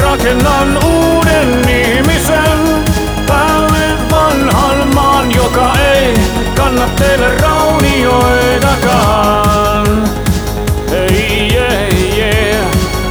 rakennan uuden ihmisen päälle vanhan maan, joka ei kanna teille raunioitakaan. Hey, yeah, yeah.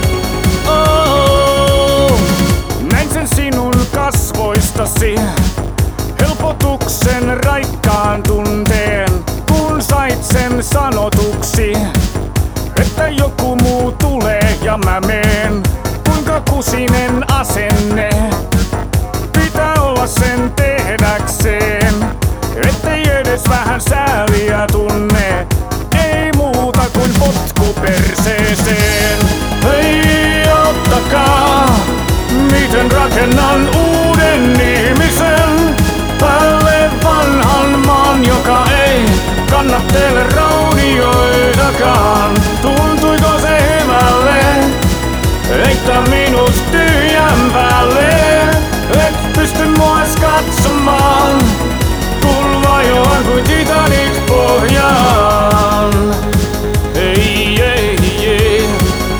Oh. Näin sen sinun kasvoistasi, helpotuksen raikkaan tunteen, kun sait sen sanotuksi, että joku muu tulee ja mä meen. Kuinka kusinen asenne pitää olla sen tehdäkseen, ettei edes vähän sääliä tunne. Ei muuta kuin potku perseeseen. Hei, ottakaa, miten rakennan uuden ihmisen päälle vanhan maan, joka ei kanna teille raunioitakaan. Tuntuiko se hyvälle heittää minut tyhjän päälle? Et pysty mua ees katsomaan, kun vajoan kuin Titanic pohjaan. Ei, ei, ei.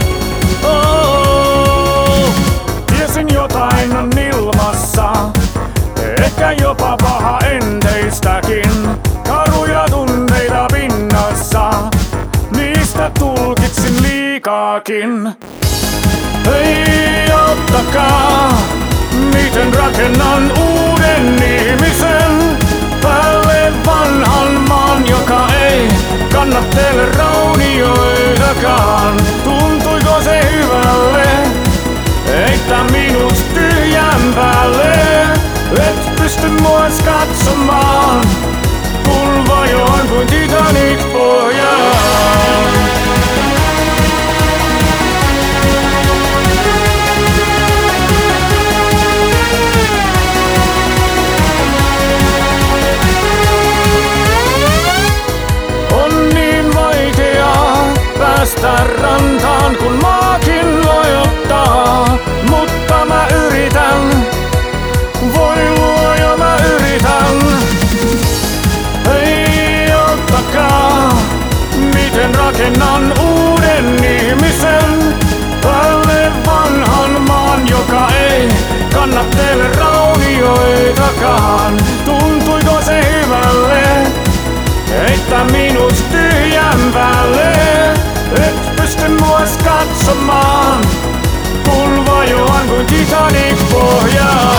Oh. Tiesin jotain on ilmassa, ehkä jopa paha enteistäkin. Karuja tunteita pinnassa, niistä tulkitsin liikaakin. Hei, ottakaa, miten rakennan uuden ihmisen päälle vanhan maan, joka ei kanna teille raunioitakaan. Tuntuiko se hyvälle heittää minut tyhjän päälle? Et pysty mua ees katsomaan, kun vajoan kuin Titanic pohjaan. On niin vaikeaa päästä rantaan, kun maakin lojottaa, mutta mä yritän. Voi luoja, mä yritän. Hei, ottakaa, miten rakennan uuden ihmisen päälle vanhan maan, joka ei kanna teille raunioitakaan. Tuntuiko se hyvälle heittää minut tyhjän päälle? Et pysty mua ees katsomaan, kun vajoan kuin Titanic pohjaan.